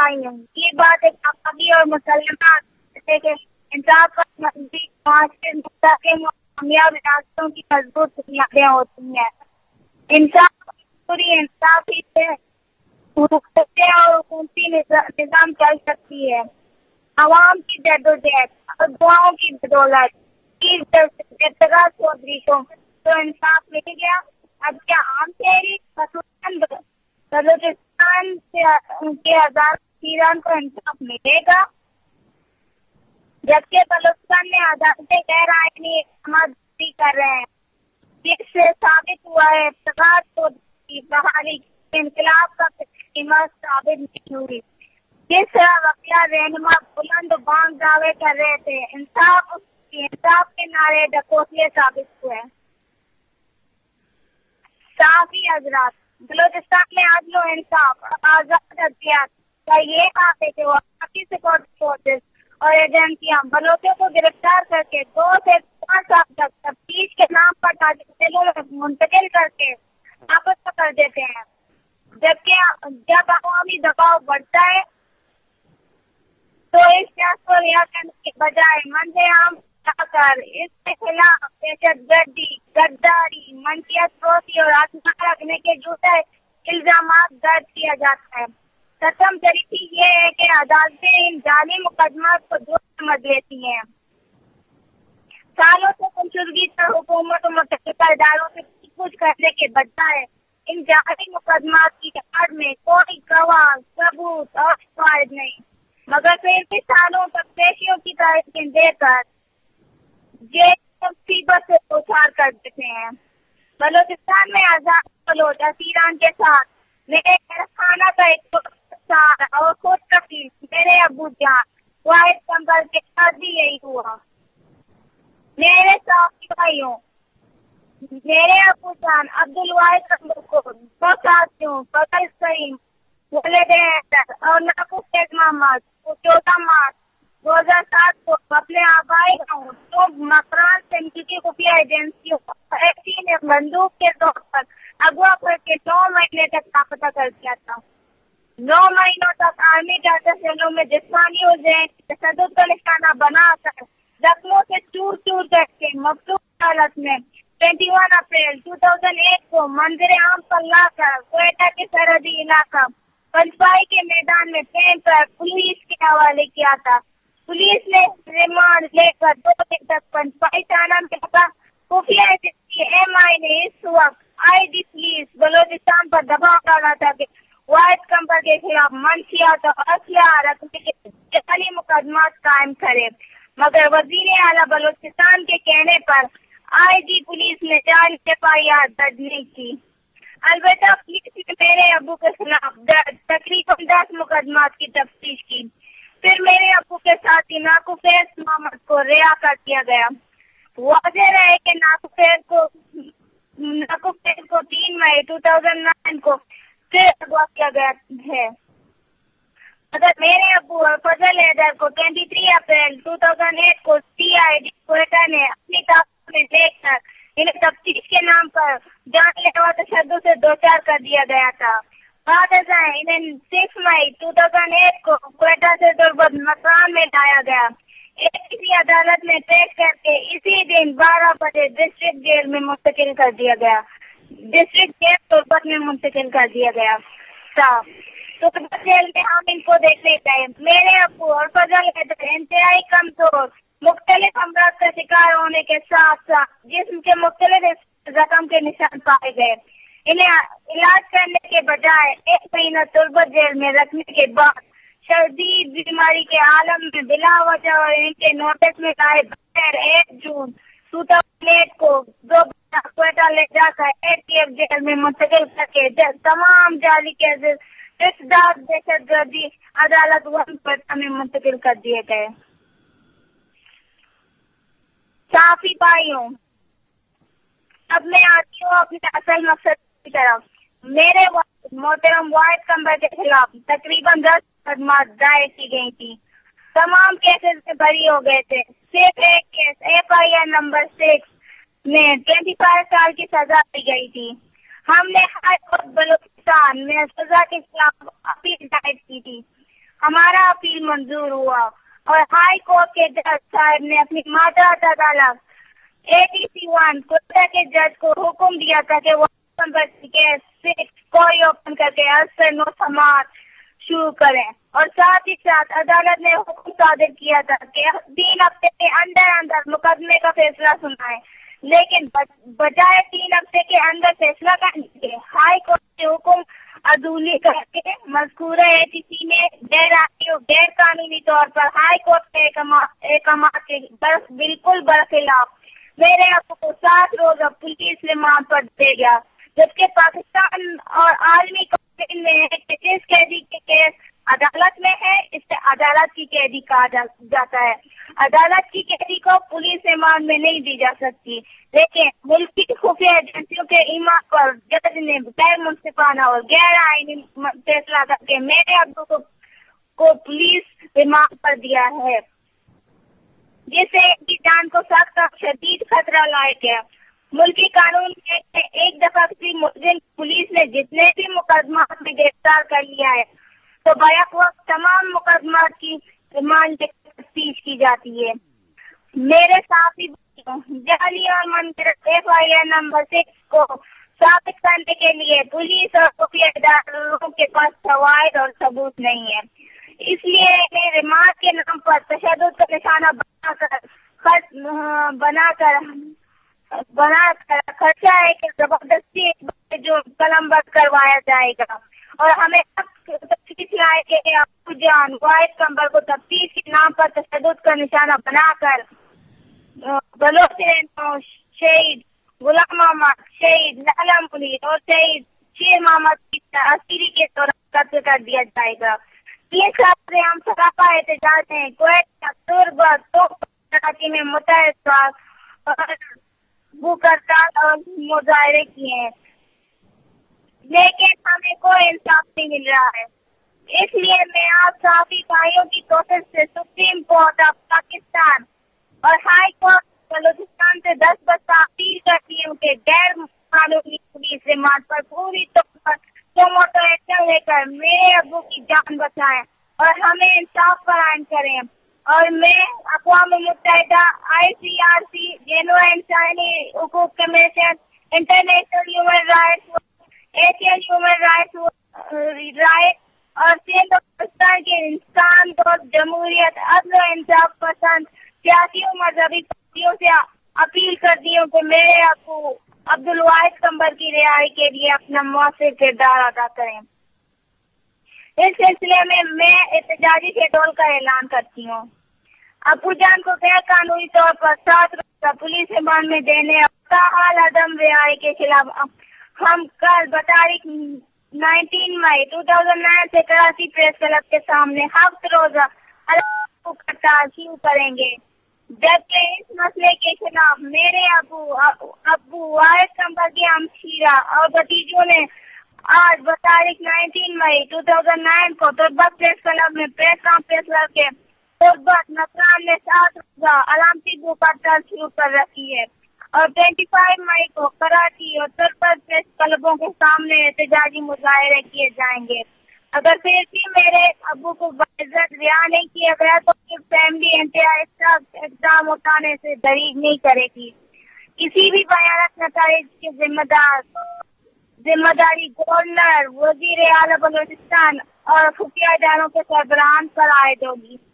آئی ہوں. یہ بات ایک آبادی اور مسلمات جیسے کہ انصاف کا مزید معاشرے مستقیم اور کامیاب راستوں کی مضبوط بنیادیں ہوتی ہیں. انصاف پوری انصافی سے حکومتیں اور حکومتی نظام چل سکتی ہے. عوام کی جدوجہد اور دعاؤں کی بدولت ارتقا چودھری کو تو انصاف مل گیا. اب کیا عام شہری خصوصاً بلوچستان کے آزاد ایران کو انصاف ملے گا؟ جبکہ بلوچستان میں عدالتیں غیر آئینی اقدامات جاری کر رہے ہیں. جس سے ثابت ہوا ہے ارتقا چودھری بحالی انقلاب کا قیمت ثابت نہیں ہوئی. جس طرح وکلا رہنما بلند بانگ دعوے کر رہے تھے، انصاف کے نعرے ڈکوسلے ثابت ہوئے. صحافی حضرات، بلوچستان میں عدل و انصاف اور آزاد ادبیات کا یہ حق ہے کہ وہ باقی سیکورٹی فورسز اور ایجنسیاں بلوچوں کو گرفتار کر کے 2 سے 5 سال تک تفتیش کے نام پر جیلوں میں منتقل کر کے واپس کر دیتے ہیں. جبکہ جب عوامی دباؤ بڑھتا ہے تو اس شخص کو رہا کرنے کے بجائے منظر عام کر اس کے خلاف دہشت گردی، غداری، منشیات فروشی اور آسمان رکھنے کے جھوٹے الزامات درج کیا جاتا ہے. ستم جریفی یہ ہے کہ عدالتیں ان جعلی مقدمات کو جھوٹ سمجھ لیتی ہیں. سالوں سے گمشدگی پر حکومت و متعلقہ اداروں سے پوچھ کرنے کے بجائے ان جعلی مقدمات کی آڑ میں کوئی گواہ، ثبوت اور شواہد نہیں، مگر پھر بھی سالوں تک پیشیوں کی تاریخیں دے کر یہ مصیبت سے دوچار کر دیتے ہیں. بلوچستان میں آزاد بلوچ اسیران کے ساتھ میرے خانہ کا ایک اور خود کفیل میرے ابو جان واحد کمبل کے ساتھ بھی یہی ہوا. میرے ساتھی بھائیوں، میرے ابو جان عبد الواحد کمبل کو 2 ساتھیوں فضل کریم والد اور ناقوس شیخ محمد کو 14 مارچ 2007 کو اپنے آبائی گاؤں تو مکران سے کی خفیہ ایجنسیوں ایسی نے بندوق کے طور پر اغوا کر کے 9 مہینے تک لاپتہ کر دیا تھا. 9 مہینوں تک آرمی ڈاٹا سیلوں میں جسمانی اور ذہنی تشدد کا نشانہ بنا کر زخموں سے چور چور کر کے مخصوص حالت میں 21 اپریل 2008 کو منظر عام پر لا کر کوئٹہ کے سرحدی علاقہ پنچپائی کے میدان میں پھینک کر پولیس کے حوالے کیا تھا. پولیس نے ریمانڈ لے کر 2 دن تک پنچپائی تھانہ میں رکھا. خفیہ ایجنسی MI نے اس وقت ID پولیس بلوچستان پر دباؤ ڈالا تھا کہ واحد کمبل کے خلاف منشیات اور اسلحہ رکھنے کے جعلی مقدمات قائم کرے، مگر وزیر اعلیٰ بلوچستان کے کہنے پر IG پولیس نے جعلی FIR درج نہیں کی. البتہ پولیس نے میرے ابو کے خلاف تقریباً 10 مقدمات کی تفتیش کی. پھر میرے ابو کے ساتھی ناقوس محمد کو رہا کر دیا گیا. واضح رہے کہ ناقوس کو 3 مئی 2009 کو پھر اغوا کیا گیا ہے، مگر میرے ابو اور فضل حیدر کو 23 اپریل 2008 کو CID کوئٹہ نے اپنی طاقت میں لے کر انہیں تفتیش کے نام پر جان لیوا تشدد سے دوچار کر دیا گیا تھا. بعد ازاں انہیں 6 مئی 2008 کو کوئٹہ سے دربت مکران میں لایا گیا. کسی عدالت میں پیش کر کے اسی دن 12 بجے ڈسٹرکٹ جیل میں منتقل کر دیا گیا. ڈسٹرکٹ جیل دربت میں منتقل کر دیا گیا تھا. دربت جیل میں ہم ان کو دیکھنے گئے. میرے ابو اور فضل حیدر انتہائی کمزور، مختلف امراض کا شکار ہونے کے ساتھ ساتھ جسم کے مختلف زخم کے نشان پائے گئے. انہیں علاج کرنے کے بجائے 1 مہینہ تربت جیل میں رکھنے کے بعد شدید بیماری کے عالم میں بلا وجہ اور ان کے نوٹس میں لائے بغیر 1 جون 2008 کو کوئٹہ لے جا کر ATF جیل میں منتقل کر کے تمام جعلی کیسز دہشت گردی عدالت 1 کوئٹہ میں منتقل کر دیے گئے. صحافی بھائیوں، اب میں آتی ہوں اپنے اصل مقصد کی طرف. میرے محترم واحد کمبل کے خلاف تقریباً 10 مقدمات دائر کی گئی تھی. تمام کیسز سے بری ہو گئے تھے. صرف ایک کیس FIR نمبر 6 میں 25 سال کی سزا دی گئی تھی. ہم نے ہائی کورٹ بلوچستان میں سزا کے خلاف اپیل دائر کی تھی. हमारा अपील मंजूर हुआ और हाई कोर्ट के जज साहब ने अपनी मादात अदालत ATC1 कोटा के जज को हुक्म दिया था कि वो केस से कोई ओपन करके आज नो समात शुरू करें और साथ ही साथ अदालत ने हुक्म सादिर किया था कि 3 हफ्ते के अंदर अंदर मुकदमे का फैसला सुनाए, लेकिन बजाय 3 हफ्ते के अंदर फैसला करने के हाई कोर्ट के हुक्म अदूली करके मज़कूरा ATC में गैर कानूनी तौर पर हाई कोर्ट के अहकाम के बिल्कुल बरखिलाफ मेरे आपको को 7 रोज़ा पुलिस रिमांड पर दे गया, जबकि पाकिस्तान और आलमी कानून में है कि जिस कैदी के केस अदालत में है इसे अदालत की कैदी कहा जाता है। अदालत की कैदी को पुलिस रिमांड में नहीं दी जा सकती, लेकिन मुल्क की खुफिया एजेंसियों के ईमान पर जज ने गैर मुंसिफाना और गैर आईनी फैसला करके मेरे अब्बू को पुलिस रिमांड पर दिया है, जिससे इनकी जान को सख्त और शदीद खतरा लायक है। मुल्की कानून में एक दफा किसी मुलजिम पुलिस ने जितने भी मुकदमा में गिरफ्तार कर लिया है तो बैक वक्त तमाम मुकदमा की रिमांड तफ्तीश की जाती है। मेरे साथी जाली और मनगढ़ंत FIR नंबर 6 को साबित करने के लिए पुलिस और खुफिया इदारों के पास शवाहिद और सबूत नहीं है, इसलिए इन्हें रिमांड के नाम पर तशद्दुद का निशाना बनाकर खर्चा है कि जबरदस्ती जो कलमबंद करवाया जाएगा और हमें तफ्तीश लाए कि अबू जान वाहिद कंबर को तफ्तीश के नाम पर तशद्दुद का निशाना बनाकर बलोच शहीद गुलाम मोहम्मद, शहीद लैला मुनीर और शहीद शेर मोहम्मद की असीरी के दौरान कत्ल कर दिया जाएगा। 3 साल से हम सरापा एहतजाज हैं कराची में मुतहद भूख-हड़ताल और मुजाहरे किए हैं, लेकिन हमें कोई इंसाफ नहीं मिल रहा है। इसलिए मैं आप सभी भाइयों की कोशिश से सुप्रीम कोर्ट ऑफ पाकिस्तान और हाई कोर्ट बलूचिस्तान से 10 बस्ता अपील करती हूँ कि गैर कानूनी पुलिस रिमांड पर पूरी तौर पर टोमोटो एक्शन लेकर मेरे अब्बू की जान बचाएं और हमें इंसाफ फराहम करें। और मैं अक़वाम मुत्तहिदा, ICRC, जेनेवा इंसानी हुकूक commission, international human rights, Asian human rights और सिंध पाकिस्तान के इंसान दोस्त जमहूरियत, अदल और इंसाफ पसंद सियासी और मजहबी पार्टियों से अपील करती हूँ कि मेरे अब्बू अब्दुल वाहिद कंबर की रिहाई के लिए अपना मौसर किरदार अदा करें। इस सिलसिले में मैं एहतजाजी शेड्यूल का ऐलान करती हूँ। अबू जान को गैर कानूनी तौर पर 7 रोज़ा पुलिस रिमांड में देने और हाल अदम रिहाई के खिलाफ हम कल बतारीख 19 मई 2009 से कराची प्रेस क्लब के सामने 7 रोज़ा हड़ताल शुरू करेंगे, जबकि इस मसले के खिलाफ मेरे अब्बू वाहिद कंबर की हमशीरा और भतीजों ने आज बतारीख 19 मई 2009 को तुर्बा प्रेस क्लब में प्रेस कॉन्फ्रेंस करके तुर्बत नसरान ने 7 रोज़ा अलामती भूख हड़ताल शुरू कर रखी है और 25 मई को कराची और तुर्बत प्रेस क्लबों के सामने एहतजाजी मुजाहरे किए जाएंगे। अगर फिर भी मेरे अब्बू को बाइज्जत रिहा नहीं किया गया तो फैमिली इंतहाई इक़दाम उठाने से दरीग नहीं करेगी। किसी भी भयानक नताइज की जिम्मेदारी गवर्नर, वजीर आला बलूचिस्तान और खुफिया इदारों के सरबराहान पर आयद होगी।